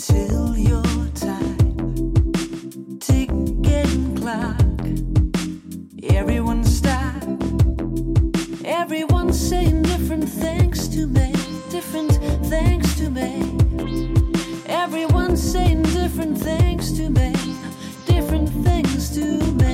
till your time, ticking clock. Everyone stop. Everyone's saying different things to me, different things to me. Everyone's saying different things to me, different things to me.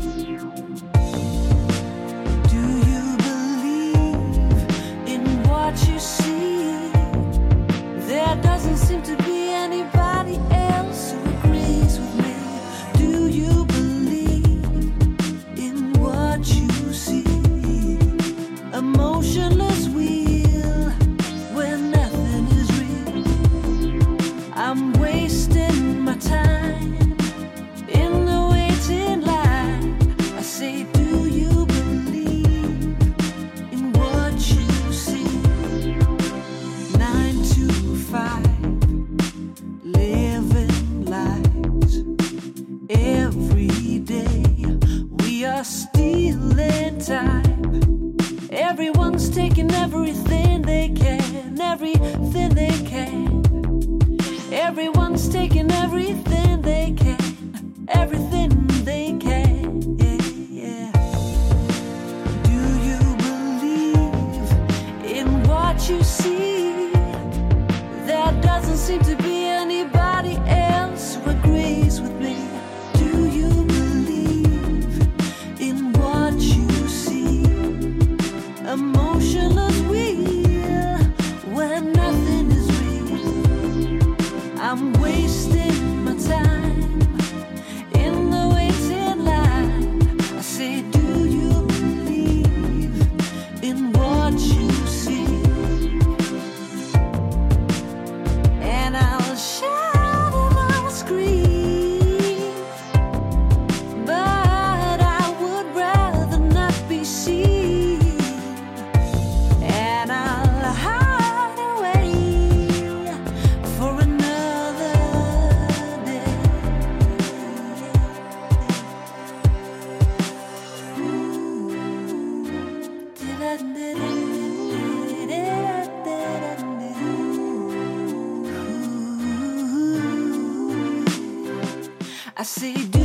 Do you believe in what you see? There doesn't seem to be anybody else who agrees with me. Do you believe in what you see? A motionless wheel where nothing is real. I'm wasting my time in the waiting line. I say, do you believe in what you see? 9 to 5, living lives. Every day we are stealing time. Everyone's taking everything they can, everything they can. Everyone's taking everything they can, everything they can. Yeah, yeah. Do you believe in what you see? There doesn't seem to be anybody else who agrees with me. Do you believe in what you see? A motionless wheel where nothing is real. I'm wasting my time in the waiting line. I say, do you believe in what you see? And I'll shout and I'll scream, but I would rather not be seen. And I'll hide away for another day. I say, do